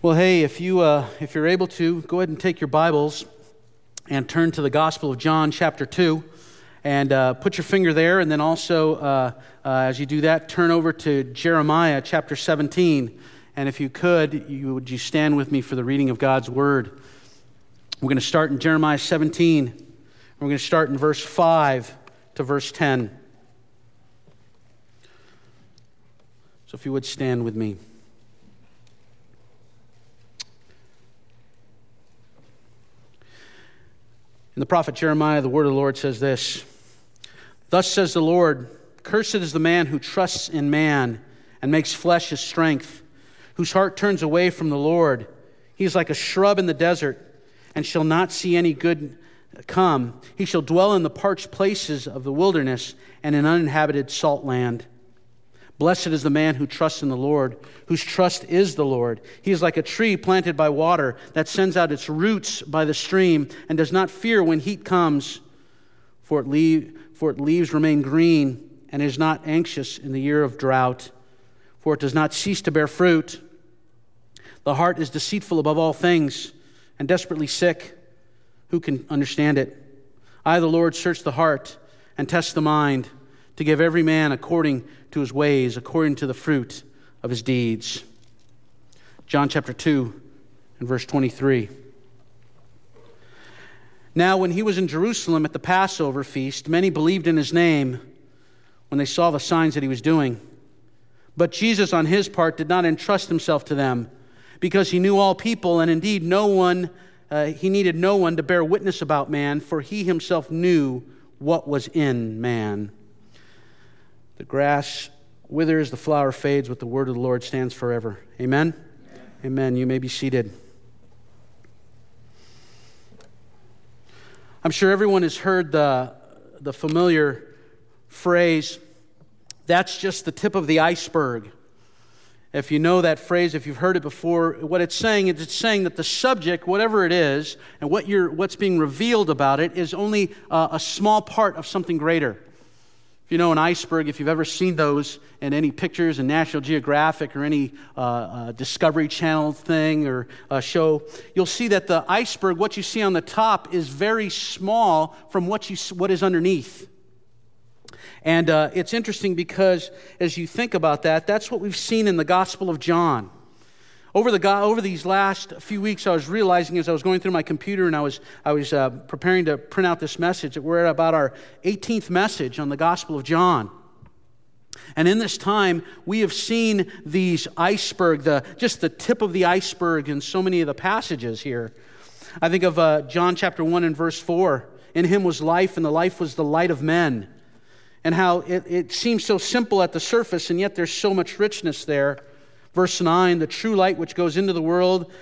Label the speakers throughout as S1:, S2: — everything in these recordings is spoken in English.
S1: Well, hey, if you're able to, go ahead and take your Bibles and turn to the Gospel of John, chapter 2, and put your finger there, and then also, as you do that, turn over to Jeremiah, chapter 17, and if you could, would you stand with me for the reading of God's Word? We're going to start in Jeremiah 17. We're going to start in verse 5 to verse 10. So if you would stand with me. In the prophet Jeremiah, the word of the Lord says this: "Thus says the Lord, cursed is the man who trusts in man and makes flesh his strength, whose heart turns away from the Lord. He is like a shrub in the desert and shall not see any good come. He shall dwell in the parched places of the wilderness and in uninhabited salt land. Blessed is the man who trusts in the Lord, whose trust is the Lord. He is like a tree planted by water that sends out its roots by the stream and does not fear when heat comes, for its leaves remain green and is not anxious in the year of drought, for it does not cease to bear fruit. The heart is deceitful above all things and desperately sick. Who can understand it? I, the Lord, search the heart and test the mind, to give every man according to his ways, according to the fruit of his deeds." John chapter 2 and verse 23. "Now when he was in Jerusalem at the Passover feast, many believed in his name when they saw the signs that he was doing. But Jesus on his part did not entrust himself to them, because he knew all people, and indeed he needed no one to bear witness about man, for he himself knew what was in man. The grass withers, the flower fades, but the word of the Lord stands forever." Amen? Amen. You may be seated. I'm sure everyone has heard the familiar phrase, "That's just the tip of the iceberg." If you know that phrase, if you've heard it before, what it's saying is it's saying that the subject, whatever it is, and what's being revealed about it is only a small part of something greater. If you know an iceberg, if you've ever seen those in any pictures in National Geographic or any Discovery Channel thing or show, you'll see that the iceberg, what you see on the top, is very small from what is underneath. And it's interesting because as you think about that, that's what we've seen in the Gospel of John. Over these last few weeks, I was realizing as I was going through my computer and I was preparing to print out this message that we're at about our 18th message on the Gospel of John. And in this time, we have seen these iceberg, just the tip of the iceberg in so many of the passages here. I think of John chapter 1 and verse 4. "In him was life, and the life was the light of men." And how it seems so simple at the surface, and yet there's so much richness there. Verse 9, "The true light which goes into the world,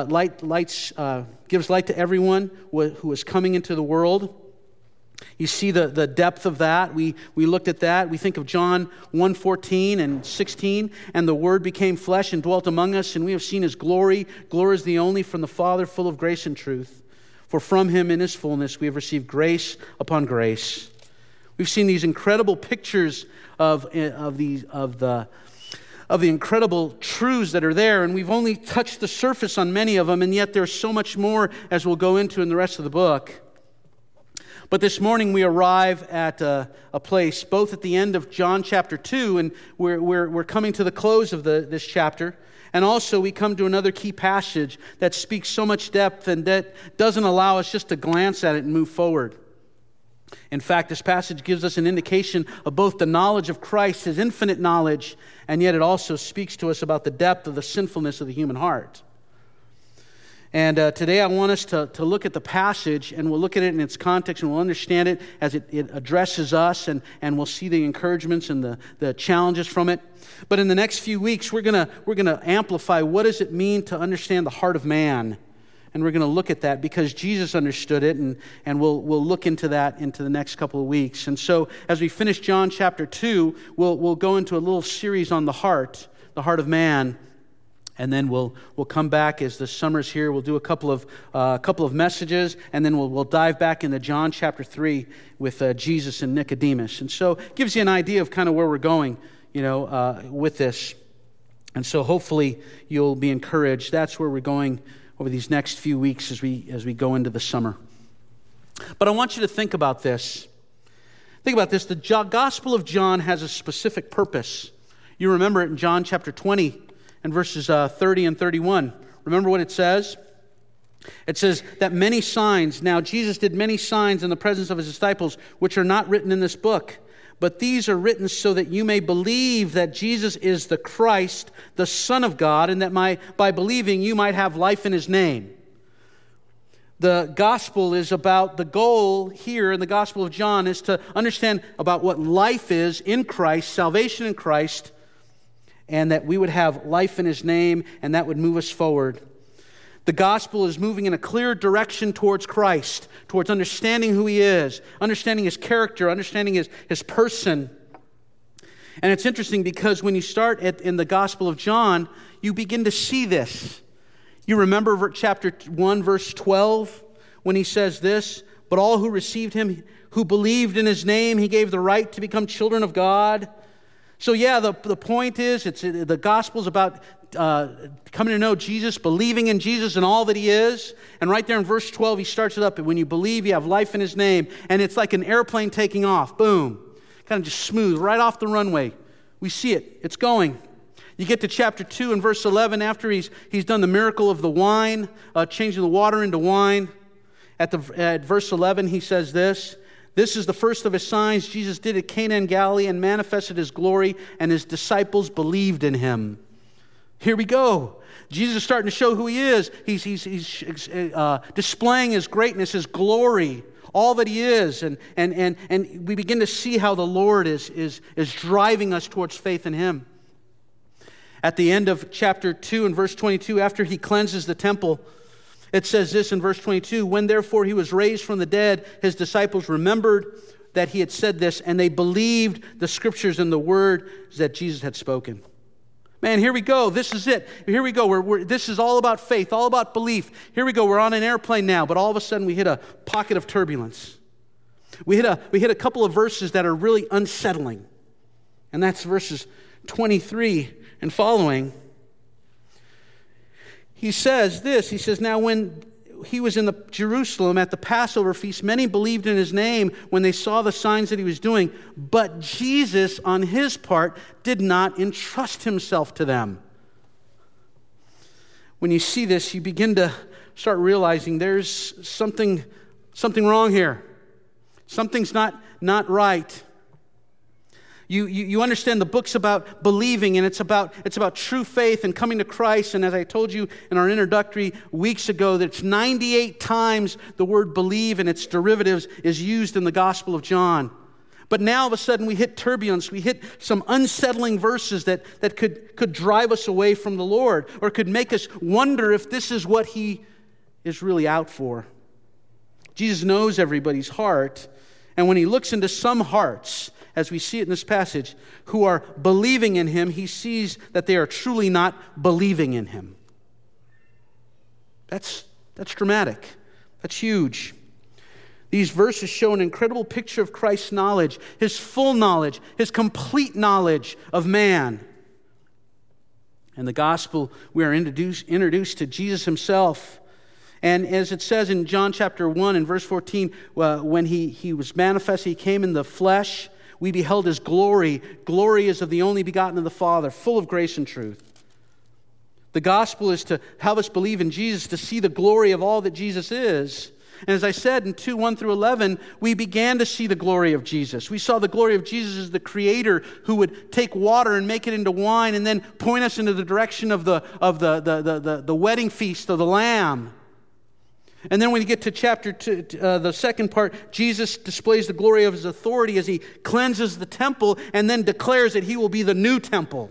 S1: gives light to everyone who is coming into the world." You see the depth of that. We looked at that. We think of John 1:14 and 16, "And the Word became flesh and dwelt among us, and we have seen his glory. Glory is the only from the Father, full of grace and truth. For from him in his fullness we have received grace upon grace." We've seen these incredible pictures of the incredible truths that are there, and we've only touched the surface on many of them, and yet there's so much more as we'll go into in the rest of the book. But this morning we arrive at a place, both at the end of John chapter 2, and we're coming to the close of this chapter, and also we come to another key passage that speaks so much depth and that doesn't allow us just to glance at it and move forward. In fact, this passage gives us an indication of both the knowledge of Christ, his infinite knowledge, and yet it also speaks to us about the depth of the sinfulness of the human heart. And today I want us to look at the passage, and we'll look at it in its context, and we'll understand it as it addresses us, and we'll see the encouragements and the challenges from it. But in the next few weeks, we're gonna amplify what does it mean to understand the heart of man. And we're going to look at that because Jesus understood it, and we'll look into that into the next couple of weeks. And so as we finish John chapter 2, we'll go into a little series on the heart of man, and then we'll come back as the summer's here. We'll do a couple of messages, and then we'll dive back into John chapter 3 with Jesus and Nicodemus. And so it gives you an idea of kind of where we're going, with this. And so hopefully you'll be encouraged. That's where we're going over these next few weeks as we go into the summer. But I want you to think about this. Think about this. The Gospel of John has a specific purpose. You remember it in John chapter 20 and verses 30 and 31. Remember what it says? It says that many signs, now Jesus did many signs in the presence of his disciples, which are not written in this book. But these are written so that you may believe that Jesus is the Christ, the Son of God, and that by believing you might have life in his name. The gospel is about, the goal here in the Gospel of John is to understand about what life is in Christ, salvation in Christ, and that we would have life in his name, and that would move us forward. The gospel is moving in a clear direction towards Christ, towards understanding who he is, understanding his character, understanding his person. And it's interesting because when you start in the Gospel of John, you begin to see this. You remember chapter 1, verse 12, when he says this, "But all who received him, who believed in his name, he gave the right to become children of God." So yeah, the point is, the gospel is about coming to know Jesus, believing in Jesus and all that he is. And right there in verse 12, he starts it up. When you believe, you have life in his name. And it's like an airplane taking off. Boom. Kind of just smooth, right off the runway. We see it. It's going. You get to chapter 2 and verse 11, after he's done the miracle of the wine, changing the water into wine. At verse 11, he says this, "This is the first of his signs Jesus did at Cana in Galilee and manifested his glory, and his disciples believed in him." Here we go. Jesus is starting to show who he is. He's displaying his greatness, his glory, all that he is. And we begin to see how the Lord is driving us towards faith in him. At the end of chapter 2 and verse 22, after he cleanses the temple, it says this in verse 22, "When therefore he was raised from the dead, his disciples remembered that he had said this, and they believed the scriptures and the word that Jesus had spoken." Man, here we go. This is it. Here we go. This is all about faith, all about belief. Here we go. We're on an airplane now, but all of a sudden we hit a pocket of turbulence. We hit a couple of verses that are really unsettling. And that's verses 23 and following. He says this. He says, "Now when he was in Jerusalem at the Passover feast, many believed in his name when they saw the signs that he was doing. But Jesus, on his part, did not entrust himself to them." When you see this, you begin to start realizing there's something wrong here. Something's not right. You understand the book's about believing, and it's about true faith and coming to Christ. And as I told you in our introductory weeks ago, that it's 98 times the word believe and its derivatives is used in the Gospel of John. But now all of a sudden we hit turbulence. We hit some unsettling verses that could drive us away from the Lord, or could make us wonder if this is what he is really out for. Jesus knows everybody's heart, and when he looks into some hearts, as we see it in this passage, who are believing in him, he sees that they are truly not believing in him. That's dramatic. That's huge. These verses show an incredible picture of Christ's knowledge, his full knowledge, his complete knowledge of man. In the gospel, we are introduced to Jesus himself. And as it says in John chapter 1 and verse 14, when he was manifest, he came in the flesh. We beheld his glory. Glory is of the only begotten of the Father, full of grace and truth. The gospel is to have us believe in Jesus, to see the glory of all that Jesus is. And as I said in 2:1 through 11, we began to see the glory of Jesus. We saw the glory of Jesus as the Creator who would take water and make it into wine and then point us into the direction of the wedding feast of the Lamb. And then when you get to chapter 2, the second part, Jesus displays the glory of his authority as he cleanses the temple and then declares that he will be the new temple.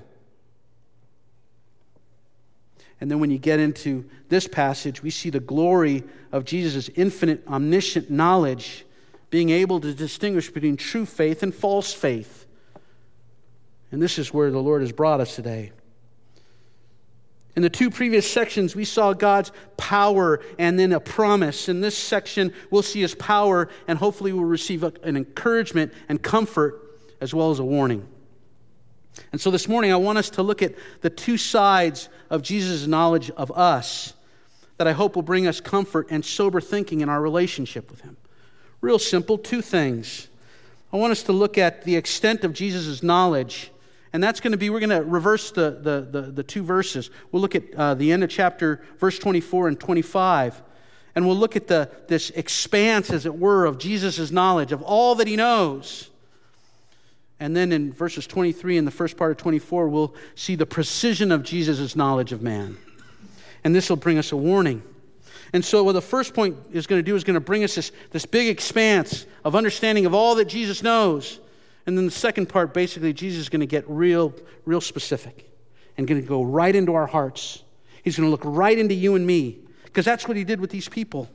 S1: And then when you get into this passage, we see the glory of Jesus' infinite, omniscient knowledge, being able to distinguish between true faith and false faith. And this is where the Lord has brought us today. In the two previous sections, we saw God's power and then a promise. In this section, we'll see his power, and hopefully we'll receive an encouragement and comfort as well as a warning. And so this morning I want us to look at the two sides of Jesus' knowledge of us that I hope will bring us comfort and sober thinking in our relationship with him. Real simple, two things. I want us to look at the extent of Jesus' knowledge, and that's going to be, we're going to reverse the two verses. We'll look at the end of chapter, verse 24 and 25, and we'll look at this expanse, as it were, of Jesus' knowledge, of all that he knows. And then in verses 23 and the first part of 24, we'll see the precision of Jesus' knowledge of man. And this will bring us a warning. And so what the first point is going to do is going to bring us this big expanse of understanding of all that Jesus knows. And then the second part, basically, Jesus is going to get real specific and going to go right into our hearts. He's going to look right into you and me, because that's what he did with these people.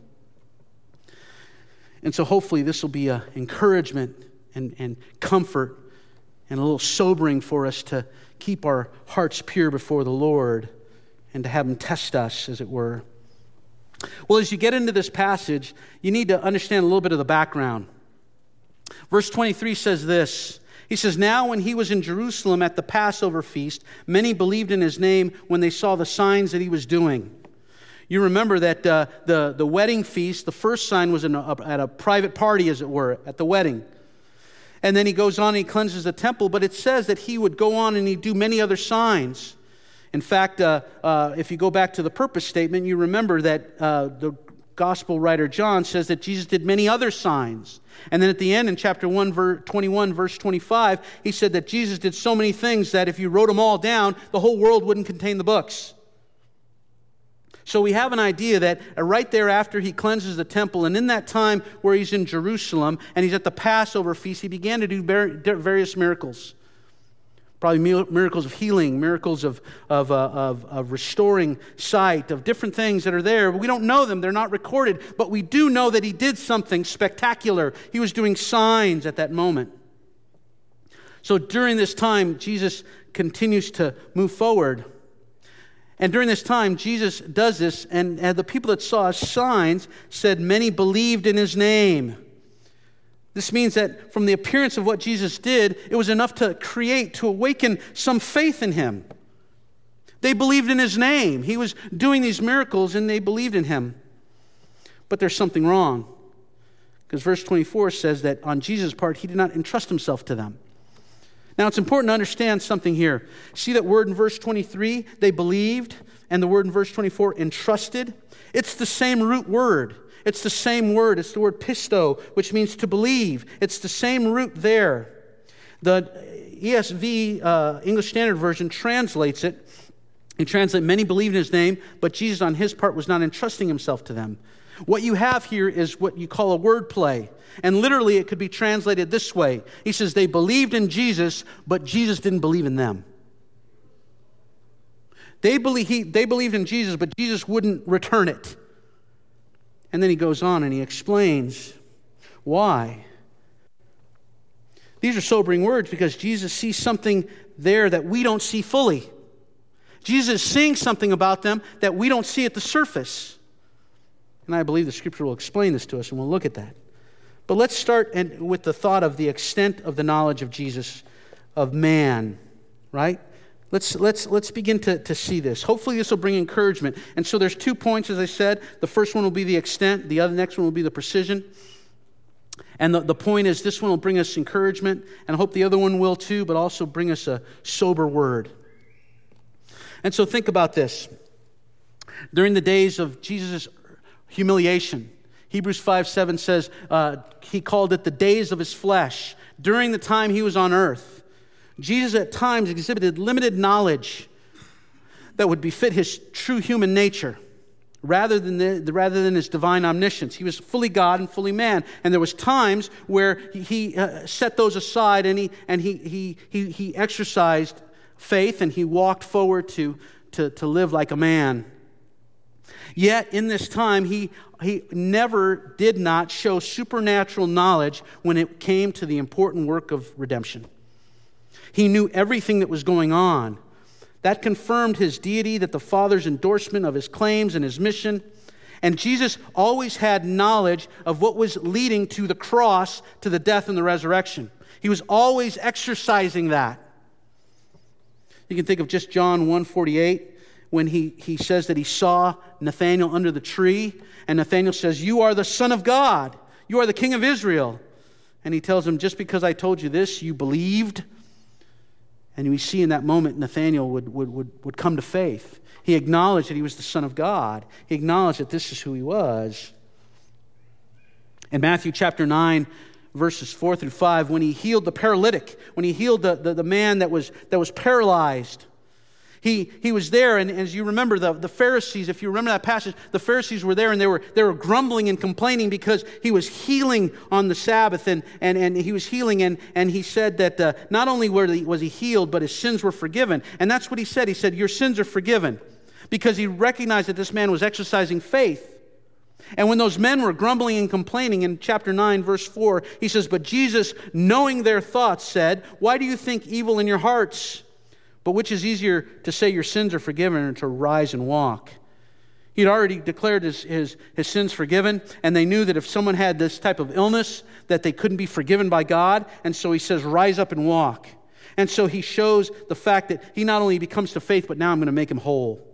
S1: And so hopefully this will be an encouragement and comfort and a little sobering for us to keep our hearts pure before the Lord and to have him test us, as it were. Well, as you get into this passage, you need to understand a little bit of the background. Verse 23 says this. He says, "Now when he was in Jerusalem at the Passover feast, many believed in his name when they saw the signs that he was doing." You remember that the wedding feast, the first sign was at a private party, as it were, at the wedding. And then he goes on and he cleanses the temple, but it says that he would go on and he'd do many other signs. In fact, if you go back to the purpose statement, you remember that the gospel writer John says that Jesus did many other signs. And then at the end, in chapter 21, verse 25, he said that Jesus did so many things that if you wrote them all down, the whole world wouldn't contain the books. So we have an idea that right there after he cleanses the temple, and in that time where he's in Jerusalem and he's at the Passover feast, he began to do various miracles. Probably miracles of healing, miracles of restoring sight, of different things that are there. We don't know them. They're not recorded. But we do know that he did something spectacular. He was doing signs at that moment. So during this time, Jesus continues to move forward. And during this time, Jesus does this, and the people that saw his signs said many believed in his name. This means that from the appearance of what Jesus did, it was enough to awaken some faith in him. They believed in his name. He was doing these miracles, and they believed in him. But there's something wrong, because verse 24 says that on Jesus' part, he did not entrust himself to them. Now, it's important to understand something here. See that word in verse 23, they believed, and the word in verse 24, entrusted? It's the same root word. It's the same word. It's the word pisto, which means to believe. It's the same root there. The ESV, English Standard Version, translates it. He translates, many believed in his name, but Jesus on his part was not entrusting himself to them. What you have here is what you call a word play. And literally it could be translated this way. He says they believed in Jesus, but Jesus didn't believe in them. They believed in Jesus, but Jesus wouldn't return it. And then he goes on and he explains why. These are sobering words because Jesus sees something there that we don't see fully. Jesus is seeing something about them that we don't see at the surface. And I believe the Scripture will explain this to us, and we'll look at that. But let's start with the thought of the extent of the knowledge of Jesus, of man, right? Let's begin to see this. Hopefully this will bring encouragement. And so there's 2 points, as I said. The first one will be the extent. The next one will be the precision. And the point is this one will bring us encouragement, and I hope the other one will too, but also bring us a sober word. And so think about this. During the days of Jesus' humiliation, Hebrews 5:7 says he called it the days of his flesh. During the time he was on earth, Jesus at times exhibited limited knowledge that would befit his true human nature rather than his divine omniscience. He was fully God and fully man. And there was times where he set those aside and he exercised faith and he walked forward to live like a man. Yet in this time, he never did not show supernatural knowledge when it came to the important work of redemption. He knew everything that was going on. That confirmed his deity, that the Father's endorsement of his claims and his mission. And Jesus always had knowledge of what was leading to the cross, to the death and the resurrection. He was always exercising that. You can think of just John 1:48 when he says that he saw Nathanael under the tree, and Nathanael says, "You are the Son of God. You are the King of Israel." And he tells him, "Just because I told you this, you believed." And we see in that moment Nathanael would come to faith. He acknowledged that he was the Son of God. He acknowledged that this is who he was. In Matthew chapter 9, verses 4 through 5, when he healed the paralytic, when he healed the man that was paralyzed, he was there, and as you remember, the Pharisees, if you remember that passage, the Pharisees were there, and they were grumbling and complaining because he was healing on the Sabbath, and he was healing, and he said that not only was he healed, but his sins were forgiven. And that's what he said. He said, "Your sins are forgiven," because he recognized that this man was exercising faith. And when those men were grumbling and complaining in chapter 9, verse 4, he says, "But Jesus, knowing their thoughts, said, 'Why do you think evil in your hearts? But which is easier, to say your sins are forgiven or to rise and walk?'" He'd already declared his sins forgiven, and they knew that if someone had this type of illness, that they couldn't be forgiven by God. And so he says, "Rise up and walk." And so he shows the fact that he not only becomes to faith, but now I'm going to make him whole.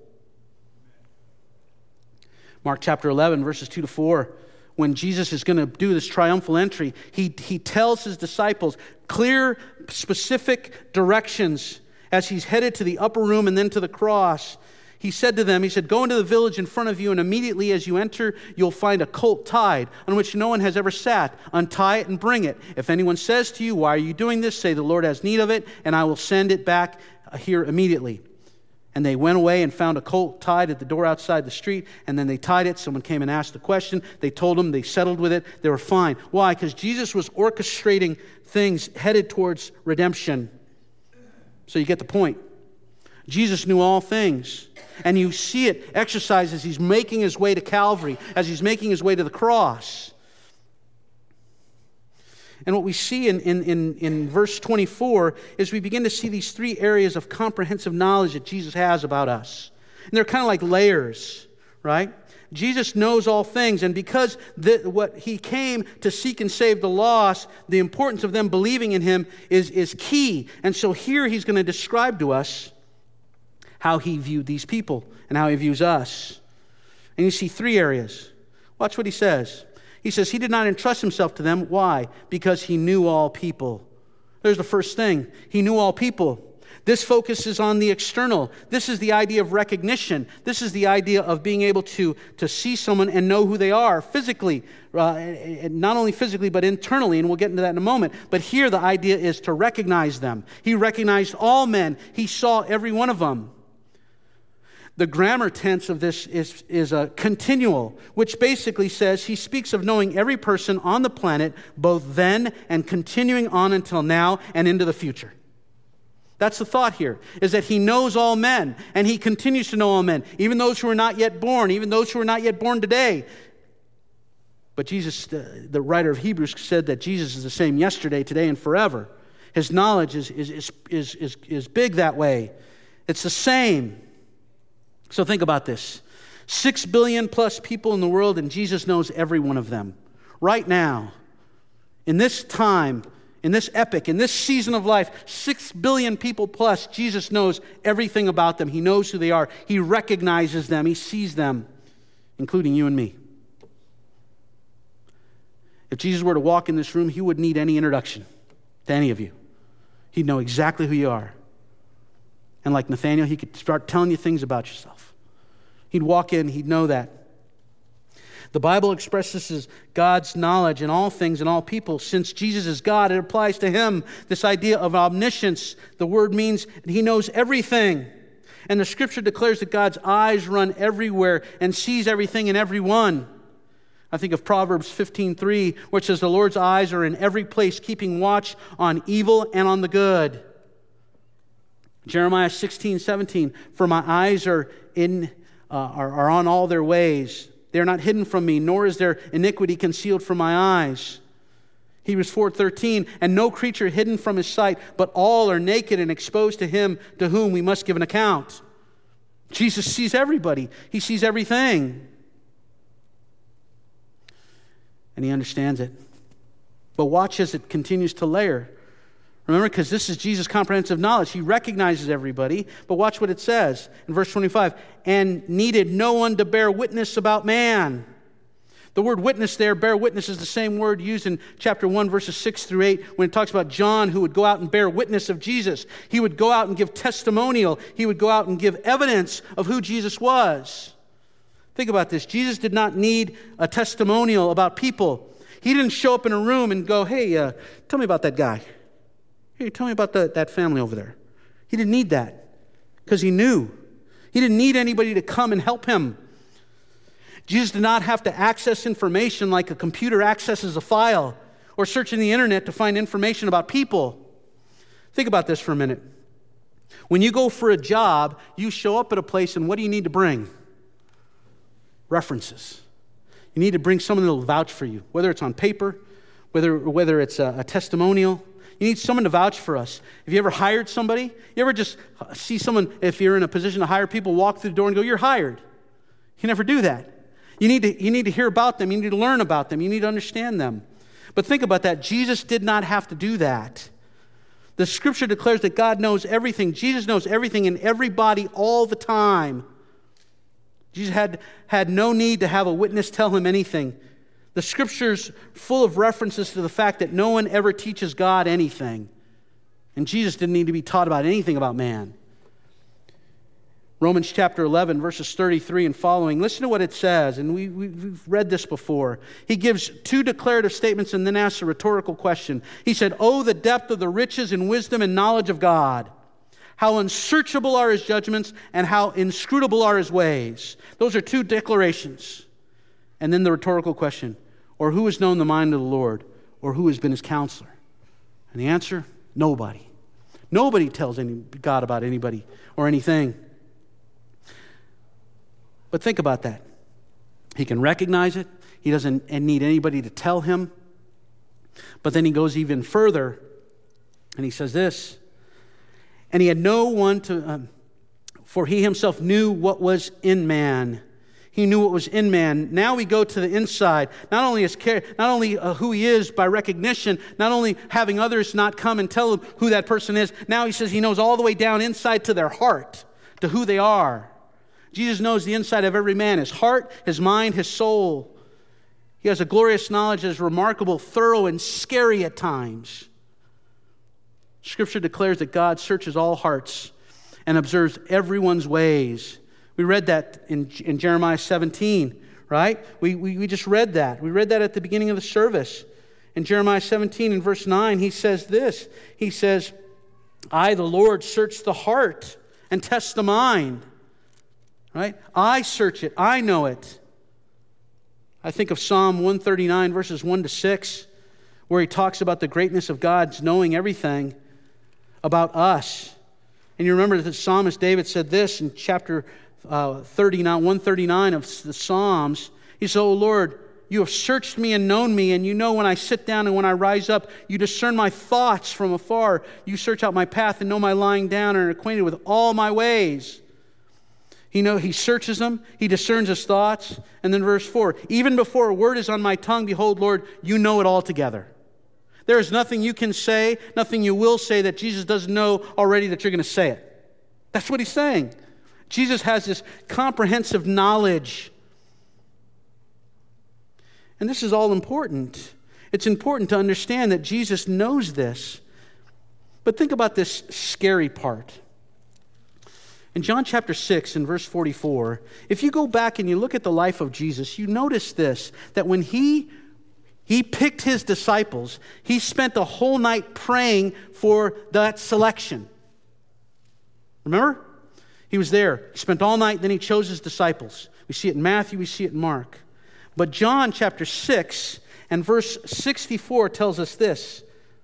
S1: Mark chapter 11, verses 2 to 4, when Jesus is going to do this triumphal entry, he tells his disciples clear, specific directions as he's headed to the upper room and then to the cross. He said to them, he said, "Go into the village in front of you, and immediately as you enter, you'll find a colt tied, on which no one has ever sat. Untie it and bring it. If anyone says to you, 'Why are you doing this?' say, 'The Lord has need of it, and I will send it back here immediately.'" And they went away and found a colt tied at the door outside the street, and then they tied it. Someone came and asked the question. They told them, they settled with it, they were fine. Why? Because Jesus was orchestrating things headed towards redemption. So you get the point. Jesus knew all things. And you see it exercised as he's making his way to Calvary, as he's making his way to the cross. And what we see in verse 24 is we begin to see these three areas of comprehensive knowledge that Jesus has about us. And they're kind of like layers, right? Jesus knows all things, and because what he came to seek and save the lost, the importance of them believing in him is key. And so here he's going to describe to us how he viewed these people and how he views us. And you see three areas. Watch what he says. He says he did not entrust himself to them. Why? Because he knew all people. There's the first thing. He knew all people. This focuses on the external. This is the idea of recognition. This is the idea of being able to see someone and know who they are physically. Not only physically, but internally, and we'll get into that in a moment. But here the idea is to recognize them. He recognized all men. He saw every one of them. The grammar tense of this is a continual, which basically says he speaks of knowing every person on the planet, both then and continuing on until now and into the future. That's the thought here, is that he knows all men, and he continues to know all men, even those who are not yet born, even those who are not yet born today. But Jesus, the writer of Hebrews, said that Jesus is the same yesterday, today, and forever. His knowledge is big that way. It's the same. So think about this. 6 billion plus people in the world, and Jesus knows every one of them. Right now, in this time, in this epoch, in this season of life, 6 billion people plus, Jesus knows everything about them. He knows who they are. He recognizes them. He sees them, including you and me. If Jesus were to walk in this room, he wouldn't need any introduction to any of you. He'd know exactly who you are. And like Nathanael, he could start telling you things about yourself. He'd walk in, he'd know that. The Bible expresses as God's knowledge in all things and all people. Since Jesus is God, it applies to him. This idea of omniscience, the word means he knows everything. And the scripture declares that God's eyes run everywhere and sees everything and everyone. I think of Proverbs 15:3, which says, "The Lord's eyes are in every place, keeping watch on evil and on the good." Jeremiah 16:17, "For my eyes are on all their ways. They are not hidden from me, nor is their iniquity concealed from my eyes." Hebrews 4:13, "And no creature hidden from his sight, but all are naked and exposed to him to whom we must give an account." Jesus sees everybody. He sees everything. And he understands it. But watch as it continues to layer. Remember, because this is Jesus' comprehensive knowledge. He recognizes everybody. But watch what it says in verse 25. And needed no one to bear witness about man. The word witness there, bear witness, is the same word used in chapter 1, verses 6 through 8, when it talks about John who would go out and bear witness of Jesus. He would go out and give testimonial. He would go out and give evidence of who Jesus was. Think about this. Jesus did not need a testimonial about people. He didn't show up in a room and go, hey, tell me about that guy. Hey, tell me about that family over there. He didn't need that because he knew. He didn't need anybody to come and help him. Jesus did not have to access information like a computer accesses a file or searching the internet to find information about people. Think about this for a minute. When you go for a job, you show up at a place, and what do you need to bring? References. You need to bring someone that will vouch for you, whether it's on paper, whether it's a testimonial. You need someone to vouch for us. Have you ever hired somebody? You ever just see someone, if you're in a position to hire people, walk through the door and go, you're hired? You never do that. You need to hear about them. You need to learn about them. You need to understand them. But think about that. Jesus did not have to do that. The Scripture declares that God knows everything. Jesus knows everything and everybody all the time. Jesus had no need to have a witness tell him anything. The Scripture's full of references to the fact that no one ever teaches God anything. And Jesus didn't need to be taught about anything about man. Romans chapter 11, verses 33 and following. Listen to what it says, and we've read this before. He gives two declarative statements and then asks a rhetorical question. He said, "Oh, the depth of the riches and wisdom and knowledge of God. How unsearchable are his judgments and how inscrutable are his ways." Those are two declarations. And then the rhetorical question, or who has known the mind of the Lord, or who has been his counselor? And the answer, nobody. Nobody tells God about anybody or anything. But think about that. He can recognize it. He doesn't need anybody to tell him. But then he goes even further, and he says this, and he had no one to, for he himself knew what was in man. He knew what was in man. Now we go to the inside. Not only who he is by recognition, not only having others not come and tell him who that person is. Now he says he knows all the way down inside to their heart, to who they are. Jesus knows the inside of every man, his heart, his mind, his soul. He has a glorious knowledge that is remarkable, thorough, and scary at times. Scripture declares that God searches all hearts and observes everyone's ways. We read that in Jeremiah 17, right? We just read that. We read that at the beginning of the service. In Jeremiah 17 in verse 9, he says this. He says, "I, the Lord, search the heart and test the mind." Right? I search it. I know it. I think of Psalm 139, verses 1 to 6, where he talks about the greatness of God's knowing everything about us. And you remember that the psalmist David said this in chapter 139 of the Psalms. He said, "O Lord, you have searched me and known me, and you know when I sit down and when I rise up. You discern my thoughts from afar. You search out my path and know my lying down and are acquainted with all my ways." He searches them. He discerns his thoughts. And then verse 4, "Even before a word is on my tongue, behold, Lord, you know it altogether." There is nothing you can say, nothing you will say that Jesus doesn't know already that you're going to say it. That's what he's saying. Jesus has this comprehensive knowledge. And this is all important. It's important to understand that Jesus knows this. But think about this scary part. In John chapter 6 and verse 44, if you go back and you look at the life of Jesus, you notice this, that when he picked his disciples, he spent the whole night praying for that selection. Remember? He was there. He spent all night, then he chose his disciples. We see it in Matthew, we see it in Mark. But John chapter 6 and verse 64 tells us this.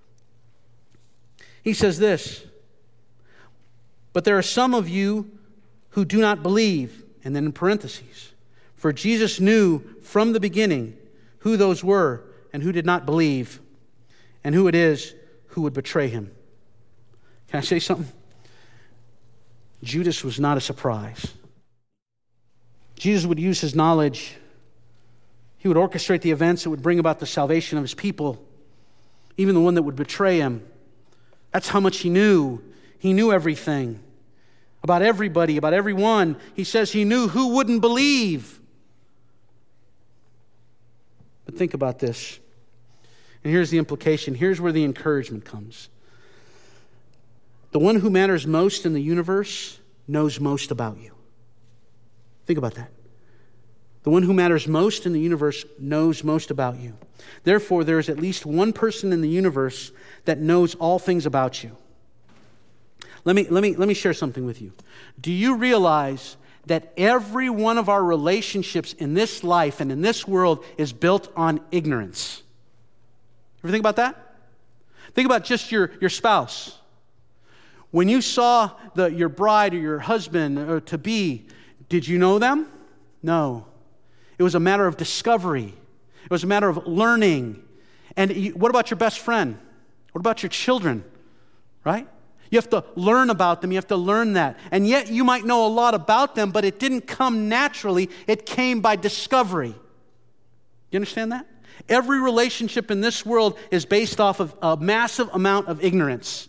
S1: He says this, "But there are some of you who do not believe." And then in parentheses, "For Jesus knew from the beginning who those were and who did not believe, and who it is who would betray him." Can I say something? Judas was not a surprise. Jesus would use his knowledge. He would orchestrate the events that would bring about the salvation of his people, even the one that would betray him. That's how much he knew. He knew everything about everybody, about everyone. He says he knew who wouldn't believe. But think about this. And here's the implication. Here's where the encouragement comes. The one who matters most in the universe knows most about you. Think about that. The one who matters most in the universe knows most about you. Therefore, there is at least one person in the universe that knows all things about you. Let me share something with you. Do you realize that every one of our relationships in this life and in this world is built on ignorance? Ever think about that? Think about just your spouse. When you saw your bride or your husband or to-be, did you know them? No. It was a matter of discovery. It was a matter of learning. And what about your best friend? What about your children? Right? You have to learn about them. You have to learn that. And yet you might know a lot about them, but it didn't come naturally. It came by discovery. You understand that? Every relationship in this world is based off of a massive amount of ignorance.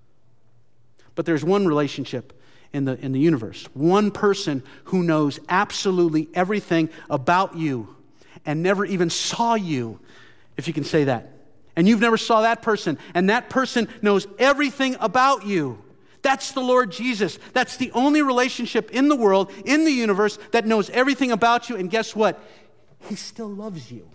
S1: But there's one relationship in the universe, one person who knows absolutely everything about you and never even saw you, if you can say that. And you've never saw that person, and that person knows everything about you. That's the Lord Jesus. That's the only relationship in the world, in the universe, that knows everything about you, and guess what? He still loves you.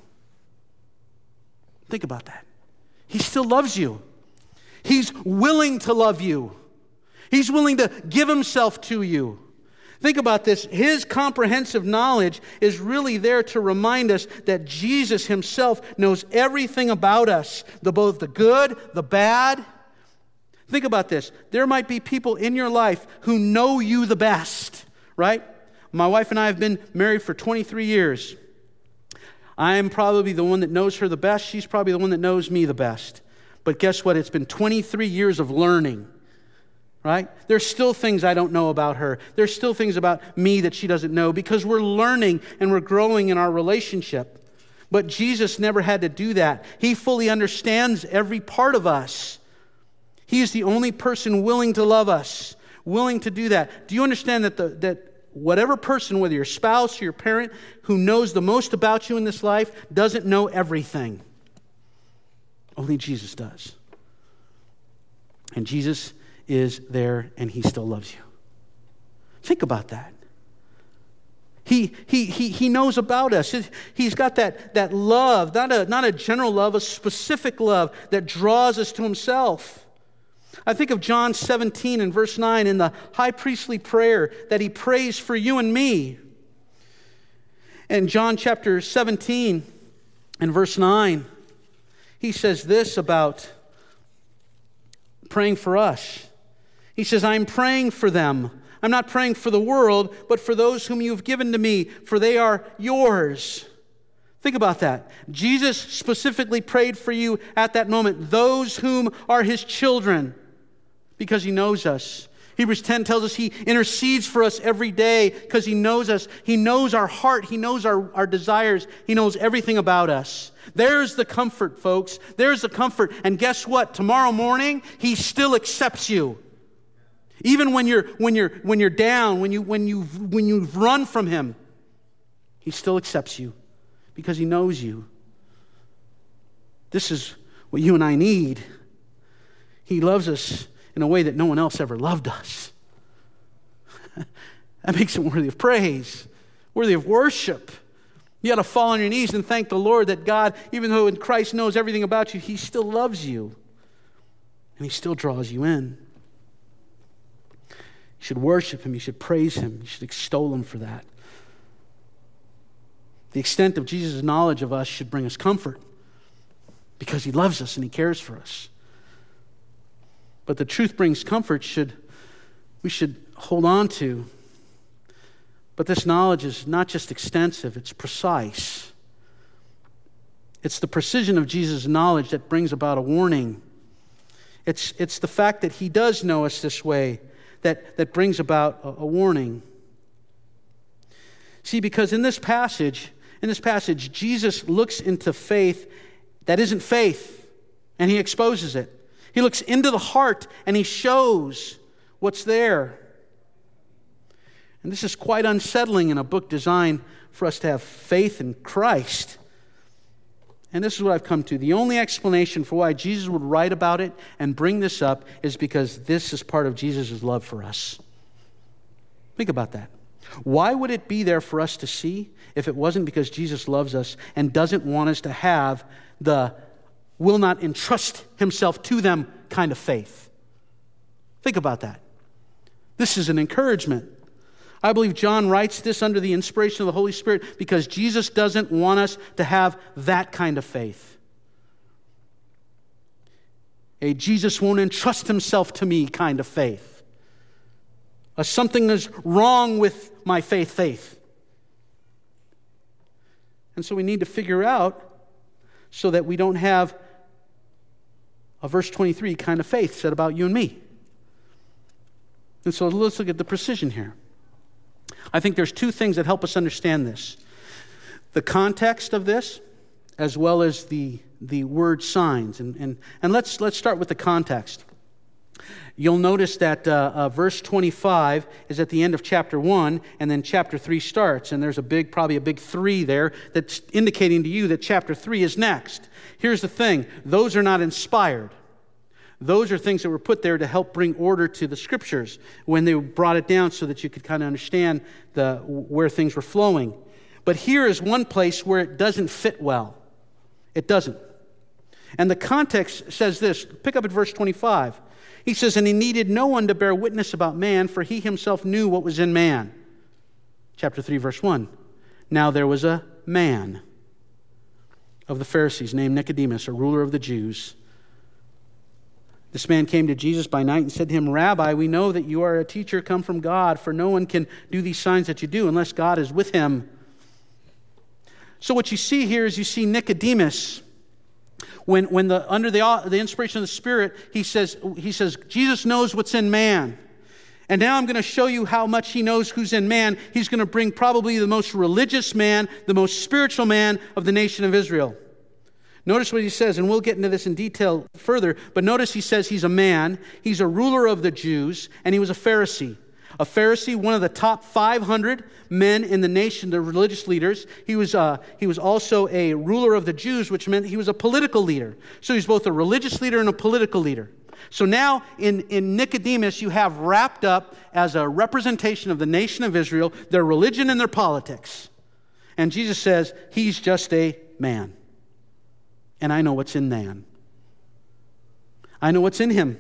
S1: Think about that. He still loves you. He's willing to love you. He's willing to give himself to you. Think about this. His comprehensive knowledge is really there to remind us that Jesus himself knows everything about us, both the good, the bad. Think about this. There might be people in your life who know you the best, right? My wife and I have been married for 23 years. I'm probably the one that knows her the best. She's probably the one that knows me the best. But guess what? It's been 23 years of learning. Right? There's still things I don't know about her. There's still things about me that she doesn't know because we're learning and we're growing in our relationship. But Jesus never had to do that. He fully understands every part of us. He is the only person willing to love us, willing to do that. Do you understand that whatever person, whether your spouse or your parent, who knows the most about you in this life doesn't know everything? Only Jesus does. And Jesus is there, and he still loves you. Think about that. He knows about us. He's got that love, not a general love, a specific love that draws us to himself. I think of John 17 and verse 9 in the high priestly prayer that he prays for you and me. In John chapter 17 and verse 9, he says this about praying for us. He says, I'm praying for them. I'm not praying for the world, but for those whom you've given to me, for they are yours. Think about that. Jesus specifically prayed for you at that moment, those whom are his children, because he knows us. Hebrews 10 tells us he intercedes for us every day because he knows us. He knows our heart. He knows our desires. He knows everything about us. There's the comfort, folks. There's the comfort. And guess what? Tomorrow morning, he still accepts you. Even when you're down, when you've run from him, he still accepts you because he knows you. This is what you and I need. He loves us in a way that no one else ever loved us. That makes him worthy of praise, worthy of worship. You got to fall on your knees and thank the Lord that God, even though Christ knows everything about you, he still loves you and he still draws you in. You should worship him. You should praise him. You should extol him for that. The extent of Jesus' knowledge of us should bring us comfort because he loves us and he cares for us. But the truth brings comfort we should hold on to. But this knowledge is not just extensive, it's precise. It's the precision of Jesus' knowledge that brings about a warning. It's the fact that he does know us this way that brings about a warning. See, because in this passage, Jesus looks into faith that isn't faith, and he exposes it. He looks into the heart and he shows what's there. And this is quite unsettling in a book designed for us to have faith in Christ. And this is what I've come to. The only explanation for why Jesus would write about it and bring this up is because this is part of Jesus' love for us. Think about that. Why would it be there for us to see if it wasn't because Jesus loves us and doesn't want us to have the will not entrust himself to them kind of faith? Think about that. This is an encouragement. I believe John writes this under the inspiration of the Holy Spirit because Jesus doesn't want us to have that kind of faith. A Jesus won't entrust himself to me kind of faith. A something is wrong with my faith. And so we need to figure out so that we don't have a verse 23 kind of faith said about you and me. And so let's look at the precision here. I think there's two things that help us understand this. The context of this, as well as the word signs. And let's start with the context. You'll notice that verse 25 is at the end of chapter 1, and then chapter 3 starts. And there's probably a big 3 there that's indicating to you that chapter 3 is next. Here's the thing. Those are not inspired. Those are things that were put there to help bring order to the Scriptures when they brought it down so that you could kind of understand where things were flowing. But here is one place where it doesn't fit well. It doesn't. And the context says this. Pick up at verse 25. He says, "And he needed no one to bear witness about man, for he himself knew what was in man." Chapter 3, verse 1. "Now there was a man of the Pharisees named Nicodemus, a ruler of the Jews. This man came to Jesus by night and said to him, 'Rabbi, we know that you are a teacher come from God, for no one can do these signs that you do unless God is with him.'" So what you see here is you see Nicodemus. When under the inspiration of the Spirit, he says, Jesus knows what's in man. And now I'm going to show you how much he knows who's in man. He's going to bring probably the most religious man, the most spiritual man of the nation of Israel. Notice what he says, and we'll get into this in detail further, but notice he says he's a man, he's a ruler of the Jews, and he was a Pharisee. A Pharisee, one of the top 500 men in the nation, the religious leaders. He was also a ruler of the Jews, which meant he was a political leader. So he's both a religious leader and a political leader. So now in Nicodemus, you have wrapped up as a representation of the nation of Israel, their religion and their politics. And Jesus says, he's just a man. And I know what's in man. I know what's in him.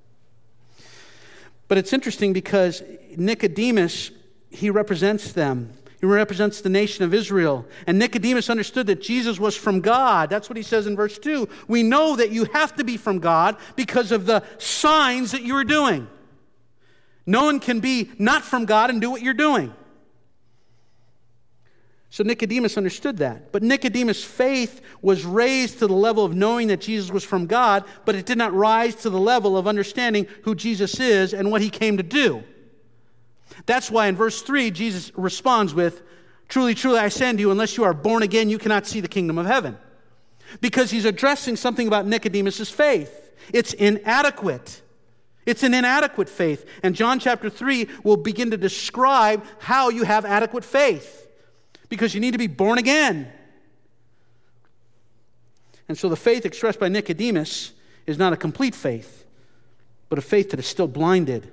S1: But it's interesting because Nicodemus, he represents them. He represents the nation of Israel. And Nicodemus understood that Jesus was from God. That's what he says in verse 2. We know that you have to be from God because of the signs that you are doing. No one can be not from God and do what you're doing. So Nicodemus understood that. But Nicodemus' faith was raised to the level of knowing that Jesus was from God, but it did not rise to the level of understanding who Jesus is and what he came to do. That's why in verse 3, Jesus responds with, "Truly, truly, I say unto you, unless you are born again, you cannot see the kingdom of heaven." Because he's addressing something about Nicodemus' faith. It's inadequate. It's an inadequate faith. And John chapter 3 will begin to describe how you have adequate faith. Because you need to be born again. And so the faith expressed by Nicodemus is not a complete faith, but a faith that is still blinded.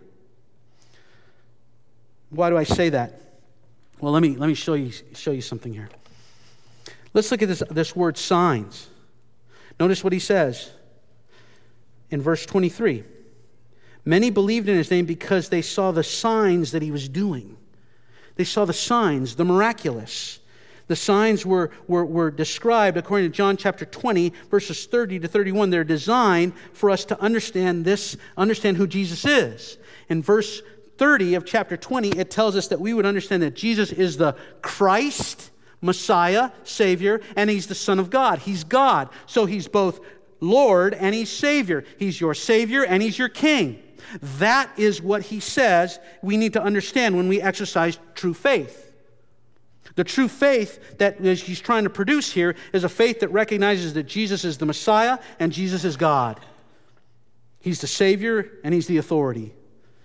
S1: Why do I say that? Well, let me show you something here. Let's look at this word signs. Notice what he says in verse 23. Many believed in his name because they saw the signs that he was doing. They saw the signs, the miraculous. The signs were described, according to John chapter 20, verses 30 to 31. They're designed for us to understand who Jesus is. In verse 30 of chapter 20, it tells us that we would understand that Jesus is the Christ, Messiah, Savior, and he's the Son of God. He's God. So he's both Lord and he's Savior. He's your Savior and he's your King. That is what he says we need to understand when we exercise true faith. The true faith that he's trying to produce here is a faith that recognizes that Jesus is the Messiah and Jesus is God. He's the Savior and He's the authority.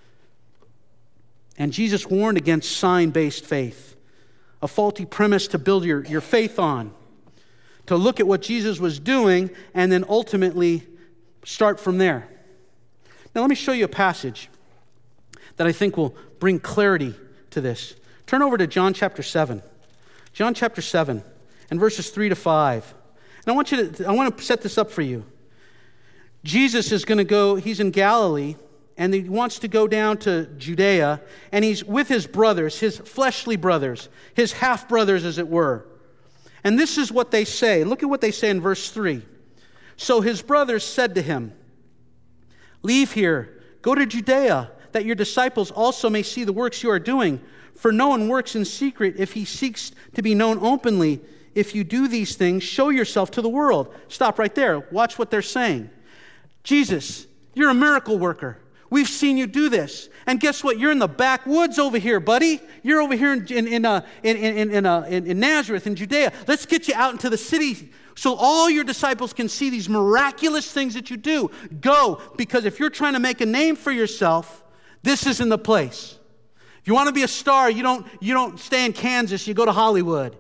S1: And Jesus warned against sign-based faith, a faulty premise to build your faith on, to look at what Jesus was doing and then ultimately start from there. Now let me show you a passage that I think will bring clarity to this. Turn over to John chapter 7. John chapter 7 and verses 3 to 5. And I want to set this up for you. Jesus is going to go, he's in Galilee, and he wants to go down to Judea, and he's with his brothers, his fleshly brothers, his half-brothers as it were. And this is what they say. Look at what they say in verse 3. So his brothers said to him, "Leave here, go to Judea, that your disciples also may see the works you are doing. For no one works in secret if he seeks to be known openly. If you do these things, show yourself to the world." Stop right there. Watch what they're saying. Jesus, you're a miracle worker. We've seen you do this. And guess what? You're in the backwoods over here, buddy. You're over here in Nazareth, in Judea. Let's get you out into the city so all your disciples can see these miraculous things that you do. Go, because if you're trying to make a name for yourself, this isn't the place. If you want to be a star, you don't stay in Kansas, you go to Hollywood.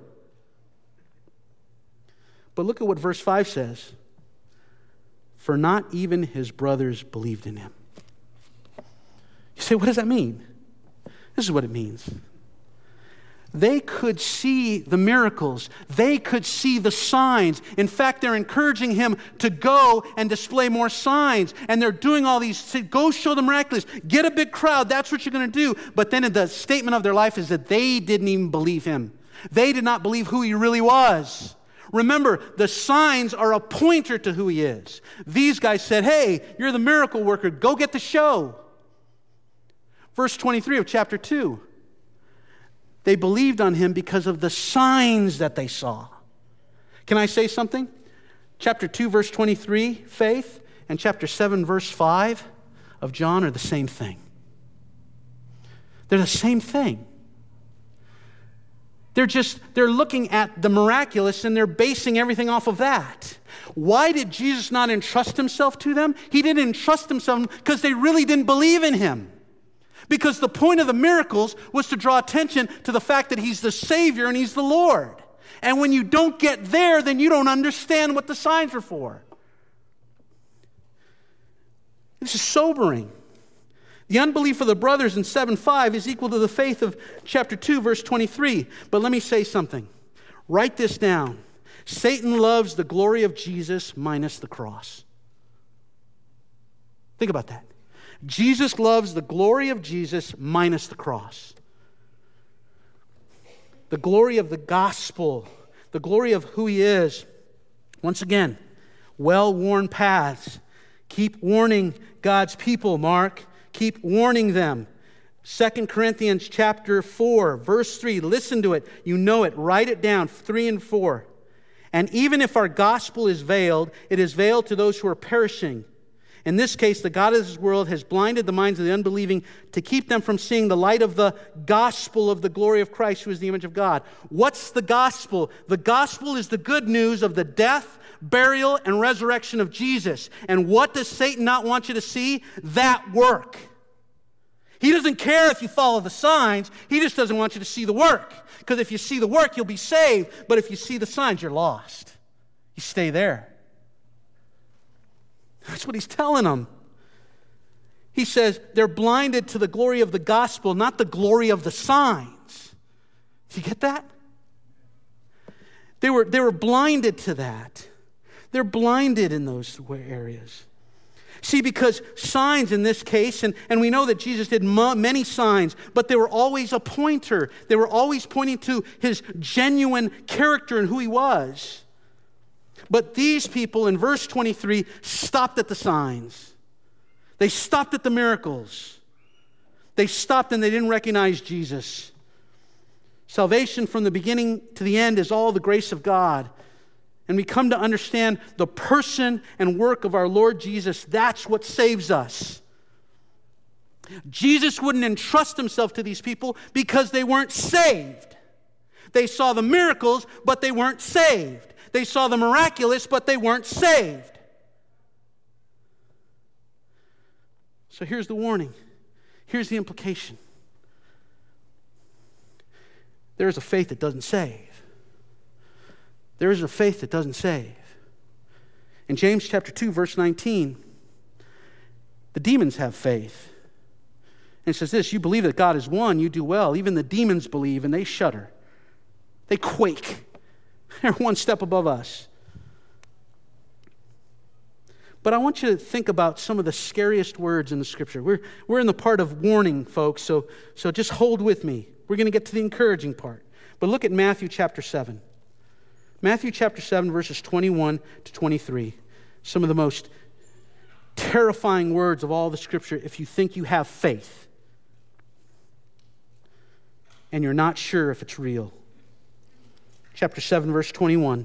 S1: But look at what verse 5 says. For not even his brothers believed in him. You say, what does that mean? This is what it means. They could see the miracles. They could see the signs. In fact, they're encouraging him to go and display more signs. And they're doing all these, say, go show the miraculous. Get a big crowd. That's what you're going to do. But then the statement of their life is that they didn't even believe him. They did not believe who he really was. Remember, the signs are a pointer to who he is. These guys said, hey, you're the miracle worker. Go get the show. Verse 23 of chapter 2. They believed on him because of the signs that they saw. Can I say something? Chapter 2, verse 23, faith, and chapter 7, verse 5 of John are the same thing. They're the same thing. They're looking at the miraculous and they're basing everything off of that. Why did Jesus not entrust himself to them? He didn't entrust himself because they really didn't believe in him. Because the point of the miracles was to draw attention to the fact that he's the Savior and he's the Lord. And when you don't get there, then you don't understand what the signs are for. This is sobering. The unbelief of the brothers in 7:5 is equal to the faith of chapter 2, verse 23. But let me say something. Write this down. Satan loves the glory of Jesus minus the cross. Think about that. Jesus loves the glory of Jesus minus the cross. The glory of the gospel, the glory of who he is. Once again, well-worn paths. Keep warning God's people, Mark. Keep warning them. 2 Corinthians chapter 4, verse 3. Listen to it. You know it. Write it down. 3 and 4. And even if our gospel is veiled, it is veiled to those who are perishing. In this case, the God of this world has blinded the minds of the unbelieving to keep them from seeing the light of the gospel of the glory of Christ, who is the image of God. What's the gospel? The gospel is the good news of the death, burial, and resurrection of Jesus. And what does Satan not want you to see? That work. He doesn't care if you follow the signs. He just doesn't want you to see the work. Because if you see the work, you'll be saved. But if you see the signs, you're lost. You stay there. That's what he's telling them. He says they're blinded to the glory of the gospel, not the glory of the signs. Do you get that? They were blinded to that. They're blinded in those areas. See, because signs in this case, and we know that Jesus did many signs, but they were always a pointer. They were always pointing to his genuine character and who he was. But these people in verse 23 stopped at the signs. They stopped at the miracles. They stopped and they didn't recognize Jesus. Salvation from the beginning to the end is all the grace of God. And we come to understand the person and work of our Lord Jesus. That's what saves us. Jesus wouldn't entrust himself to these people because they weren't saved. They saw the miracles, but they weren't saved. They saw the miraculous, but they weren't saved. So here's the warning. Here's the implication. There is a faith that doesn't save. There is a faith that doesn't save. In James chapter 2, verse 19, the demons have faith. And it says this, you believe that God is one, you do well. Even the demons believe and they shudder. They quake. They're one step above us. But I want you to think about some of the scariest words in the Scripture. We're in the part of warning, folks, so just hold with me. We're going to get to the encouraging part. But look at Matthew chapter 7. Matthew chapter 7, verses 21 to 23. Some of the most terrifying words of all the Scripture if you think you have faith and you're not sure if it's real. Chapter 7, verse 21.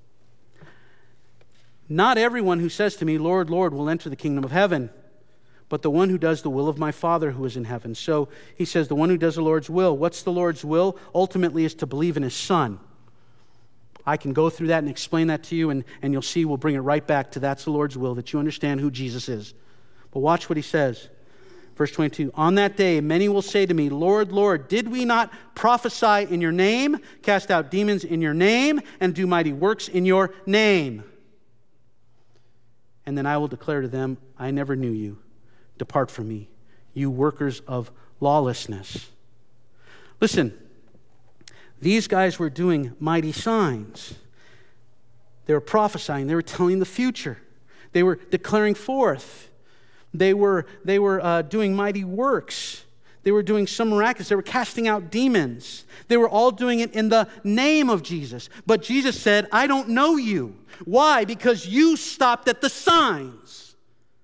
S1: Not everyone who says to me, Lord, Lord, will enter the kingdom of heaven, but the one who does the will of my Father who is in heaven. So he says the one who does the Lord's will. What's the Lord's will? Ultimately is to believe in his Son. I can go through that and explain that to you, and you'll see we'll bring it right back to that's the Lord's will, that you understand who Jesus is. But watch what he says. Verse 22, on that day many will say to me, Lord, Lord, did we not prophesy in your name, cast out demons in your name, and do mighty works in your name? And then I will declare to them, I never knew you. Depart from me, you workers of lawlessness. Listen, these guys were doing mighty signs. They were prophesying. They were telling the future. They were declaring forth. They were doing mighty works. They were doing some miraculous. They were casting out demons. They were all doing it in the name of Jesus. But Jesus said, I don't know you. Why? Because you stopped at the signs.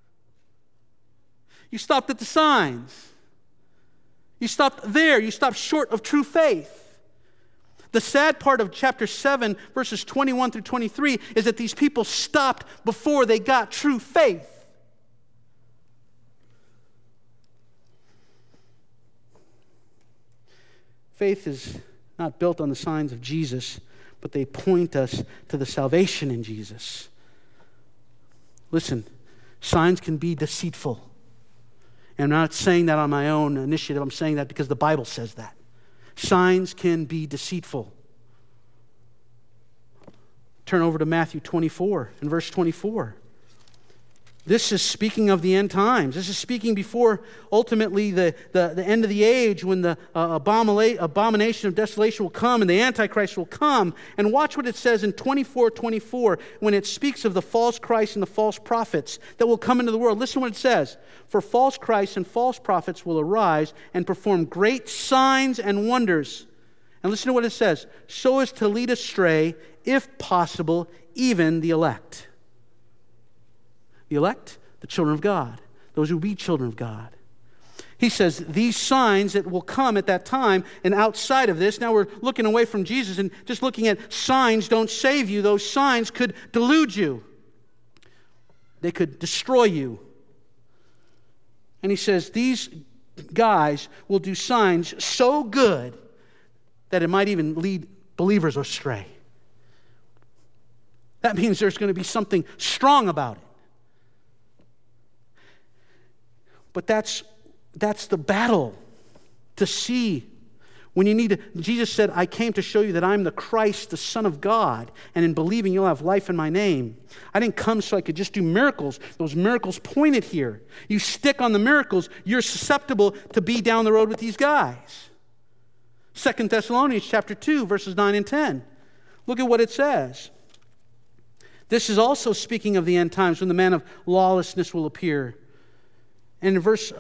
S1: You stopped at the signs. You stopped there. You stopped short of true faith. The sad part of chapter 7, verses 21 through 23, is that these people stopped before they got true faith. Faith is not built on the signs of Jesus, but they point us to the salvation in Jesus. Listen, signs can be deceitful. And I'm not saying that on my own initiative. I'm saying that because the Bible says that. Signs can be deceitful. Turn over to Matthew 24 and verse 24. This is speaking of the end times. This is speaking before ultimately the end of the age, when the abomination of desolation will come and the Antichrist will come. And watch what it says in 24:24 when it speaks of the false Christ and the false prophets that will come into the world. Listen what it says. For false Christs and false prophets will arise and perform great signs and wonders. And listen to what it says. So as to lead astray, if possible, even the elect. The elect, the children of God, those who be children of God. He says these signs that will come at that time, and outside of this, now we're looking away from Jesus and just looking at signs don't save you. Those signs could delude you. They could destroy you. And he says these guys will do signs so good that it might even lead believers astray. That means there's going to be something strong about it. But that's the battle to see when you need to. Jesus said, I came to show you that I'm the Christ, the Son of God, and in believing you'll have life in my name. I didn't come so I could just do miracles. Those miracles pointed here. You stick on the miracles, you're susceptible to be down the road with these guys. 2 Thessalonians chapter 2, verses 9 and 10. Look at what it says. This is also speaking of the end times when the man of lawlessness will appear. And in verse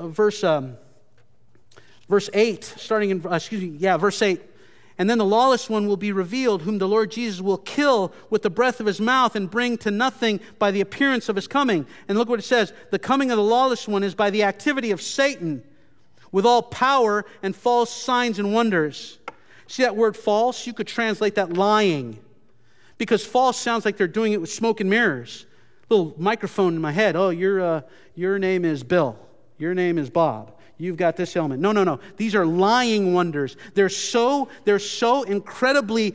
S1: 8, starting in, verse 8. And then the lawless one will be revealed, whom the Lord Jesus will kill with the breath of his mouth and bring to nothing by the appearance of his coming. And look what it says. The coming of the lawless one is by the activity of Satan, with all power and false signs and wonders. See that word false? You could translate that lying. Because false sounds like they're doing it with smoke and mirrors. Little microphone in my head. Oh, your name is Bill. Your name is Bob. You've got this element. No. These are lying wonders. They're so incredibly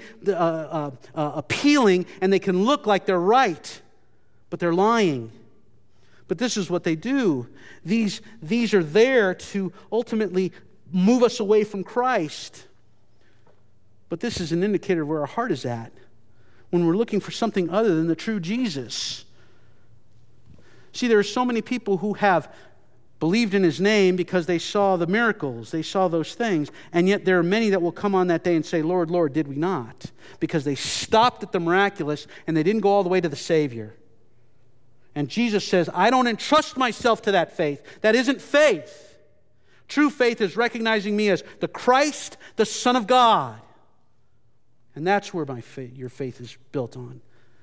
S1: appealing, and they can look like they're right, but they're lying. But this is what they do. These are there to ultimately move us away from Christ. But this is an indicator of where our heart is at when we're looking for something other than the true Jesus. See, there are so many people who have believed in His name because they saw the miracles, they saw those things, and yet there are many that will come on that day and say, Lord, Lord, did we not? Because they stopped at the miraculous and they didn't go all the way to the Savior. And Jesus says, I don't entrust myself to that faith. That isn't faith. True faith is recognizing me as the Christ, the Son of God. And that's where your faith is built on.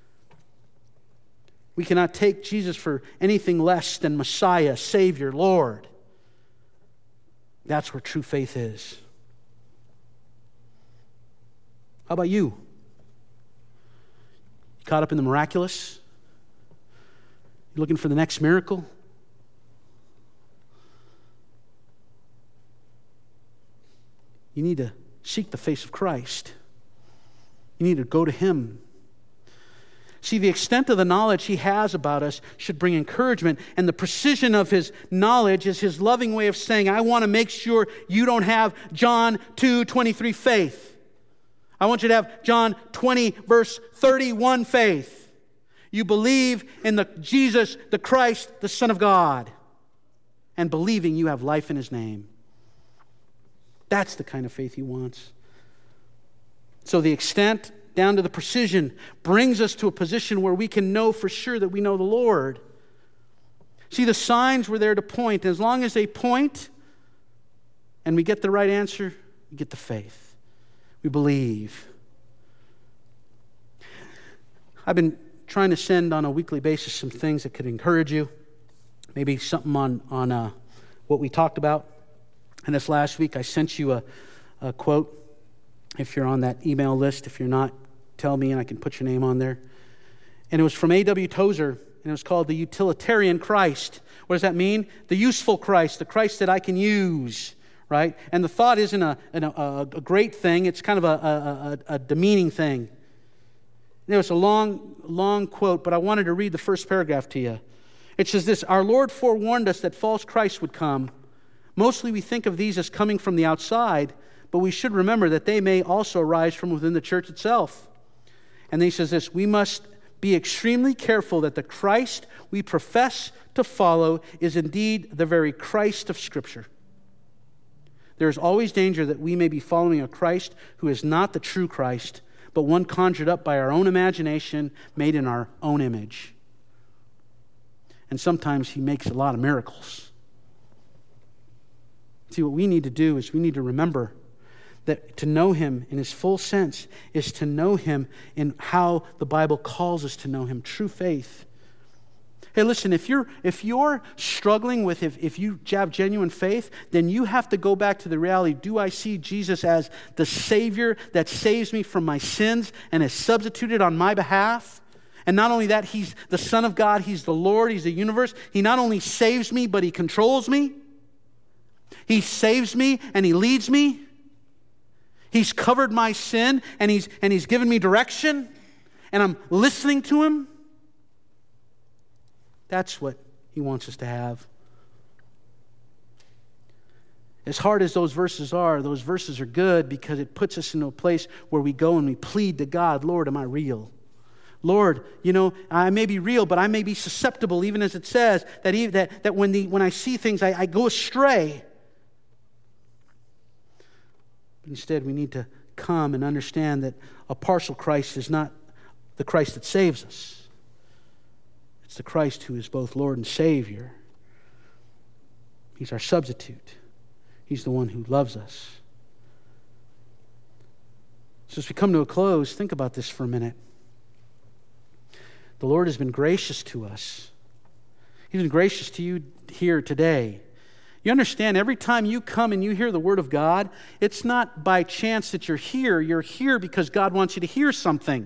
S1: We cannot take Jesus for anything less than Messiah, Savior, Lord. That's where true faith is. How about you? You caught up in the miraculous? You looking for the next miracle? You need to seek the face of Christ. You need to go to Him. See, the extent of the knowledge He has about us should bring encouragement, and the precision of His knowledge is His loving way of saying, I want to make sure you don't have John 2:23 faith. I want you to have John 20, verse 31 faith. You believe in the Jesus, the Christ, the Son of God, and believing you have life in His name. That's the kind of faith He wants. So the extent down to the precision brings us to a position where we can know for sure that we know the Lord. See, the signs were there to point. As long as they point and we get the right answer, we get the faith. We believe. I've been trying to send on a weekly basis some things that could encourage you. Maybe something on what we talked about. And this last week I sent you a quote. If you're on that email list, if you're not, tell me and I can put your name on there. And it was from A.W. Tozer, and it was called The Utilitarian Christ. What does that mean? The useful Christ, the Christ that I can use, right? And the thought isn't a great thing. It's kind of a demeaning thing. It was a long quote, but I wanted to read the first paragraph to you. It says this, Our Lord forewarned us that false Christs would come. Mostly we think of these as coming from the outside, but we should remember that they may also arise from within the church itself. And then he says this, we must be extremely careful that the Christ we profess to follow is indeed the very Christ of Scripture. There is always danger that we may be following a Christ who is not the true Christ, but one conjured up by our own imagination, made in our own image. And sometimes He makes a lot of miracles. See, what we need to do is we need to remember that to know Him in His full sense is to know Him in how the Bible calls us to know Him, true faith. Hey, listen, if you're struggling with if you have genuine faith, then you have to go back to the reality, do I see Jesus as the Savior that saves me from my sins and is substituted on my behalf? And not only that, He's the Son of God, He's the Lord, He's the universe. He not only saves me, but He controls me. He saves me and He leads me. He's covered my sin and he's given me direction, and I'm listening to Him. That's what He wants us to have. As hard as those verses are good because it puts us into a place where we go and we plead to God, Lord, am I real? Lord, I may be real, but I may be susceptible, even as it says, that when I see things, I go astray. But instead, we need to come and understand that a partial Christ is not the Christ that saves us. It's the Christ who is both Lord and Savior. He's our substitute. He's the one who loves us. So as we come to a close, think about this for a minute. The Lord has been gracious to us. He's been gracious to you here today. You understand, every time you come and you hear the Word of God, it's not by chance that you're here. You're here because God wants you to hear something.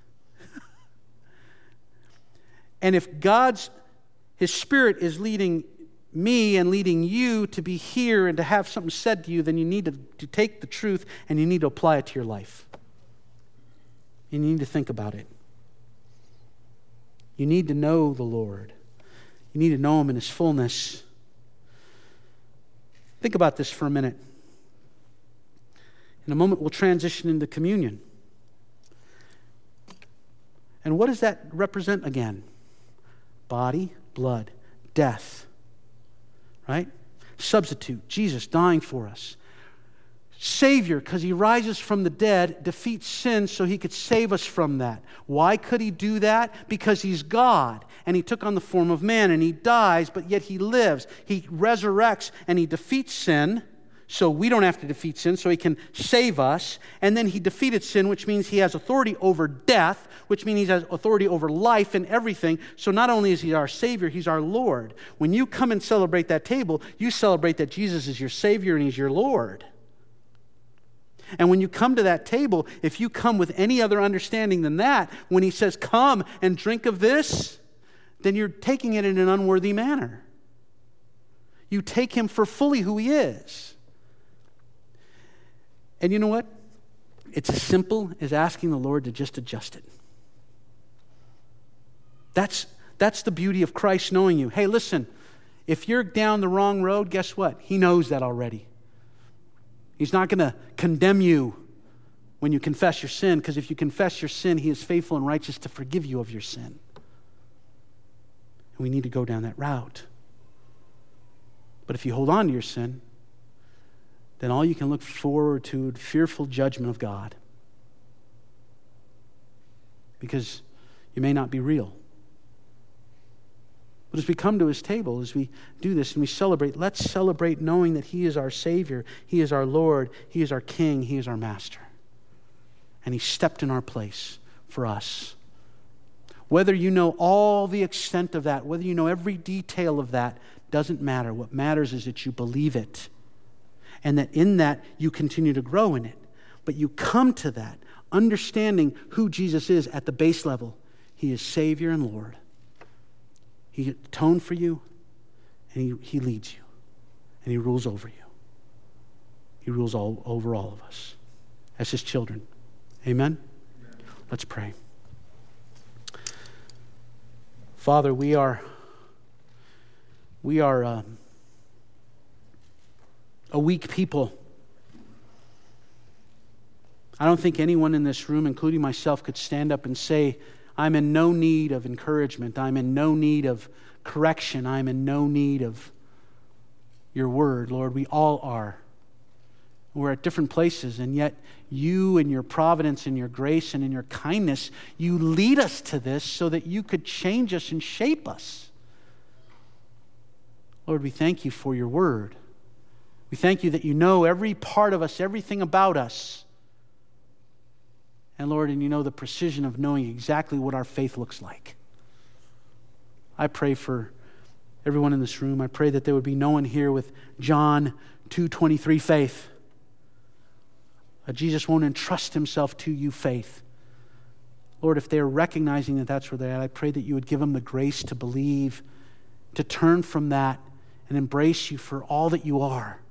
S1: And if His Spirit is leading me and leading you to be here and to have something said to you, then you need to take the truth and you need to apply it to your life. And you need to think about it. You need to know the Lord. You need to know Him in His fullness. Think about this for a minute. In a moment, we'll transition into communion. And what does that represent again? Body, blood, death. Right? Substitute, Jesus dying for us. Savior, because He rises from the dead, defeats sin so He could save us from that. Why could He do that? Because He's God, and He took on the form of man, and He dies, but yet He lives. He resurrects, and He defeats sin, so we don't have to defeat sin, so He can save us. And then He defeated sin, which means He has authority over death, which means He has authority over life and everything. So not only is He our Savior, He's our Lord. When you come and celebrate that table, you celebrate that Jesus is your Savior and He's your Lord. And when you come to that table, if you come with any other understanding than that, when He says, come and drink of this, then you're taking it in an unworthy manner. You take Him for fully who He is. And you know what? It's as simple as asking the Lord to just adjust it. That's the beauty of Christ knowing you. Hey, listen, if you're down the wrong road, guess what? He knows that already. He's not going to condemn you when you confess your sin, because if you confess your sin, He is faithful and righteous to forgive you of your sin. And we need to go down that route. But if you hold on to your sin, then all you can look forward to is fearful judgment of God. Because you may not be real. But as we come to His table, as we do this and we celebrate, let's celebrate knowing that He is our Savior, He is our Lord, He is our King, He is our Master. And He stepped in our place for us. Whether you know all the extent of that, whether you know every detail of that, doesn't matter. What matters is that you believe it. And that in that, you continue to grow in it. But you come to that, understanding who Jesus is at the base level. He is Savior and Lord. He atoned for you, and he leads you, and He rules over you. He rules over all of us as His children. Amen? Let's pray. Father, we are a weak people. I don't think anyone in this room, including myself, could stand up and say, I'm in no need of encouragement. I'm in no need of correction. I'm in no need of your word. Lord, we all are. We're at different places, and yet you in your providence and your grace and in your kindness, you lead us to this so that you could change us and shape us. Lord, we thank you for your word. We thank you that you know every part of us, everything about us. And Lord, and you know the precision of knowing exactly what our faith looks like. I pray for everyone in this room. I pray that there would be no one here with John 2:23 faith. Jesus won't entrust Himself to you faith. Lord, if they're recognizing that that's where they're at, I pray that you would give them the grace to believe, to turn from that and embrace you for all that you are.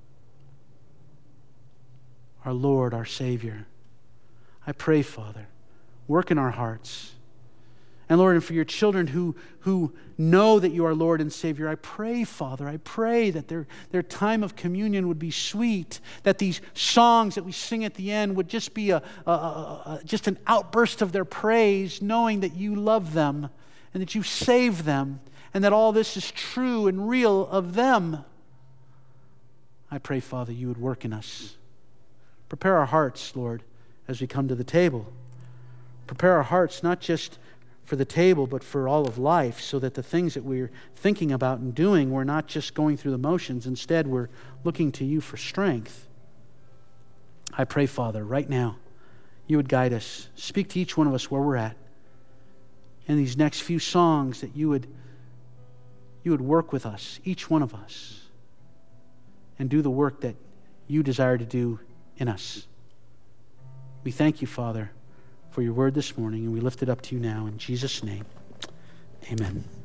S1: Our Lord, our Savior. I pray, Father, work in our hearts. And Lord, and for your children who know that you are Lord and Savior, I pray, Father, I pray that their time of communion would be sweet, that these songs that we sing at the end would just be just an outburst of their praise, knowing that you love them and that you save them and that all this is true and real of them. I pray, Father, you would work in us. Prepare our hearts, Lord, as we come to the table. Prepare our hearts not just for the table, but for all of life, so that the things that we're thinking about and doing, we're not just going through the motions. Instead, we're looking to you for strength. I pray, Father, right now, you would guide us. Speak to each one of us where we're at. In these next few songs, that you would work with us, each one of us, and do the work that you desire to do in us. We thank you, Father, for your word this morning, and we lift it up to you now in Jesus' name. Amen.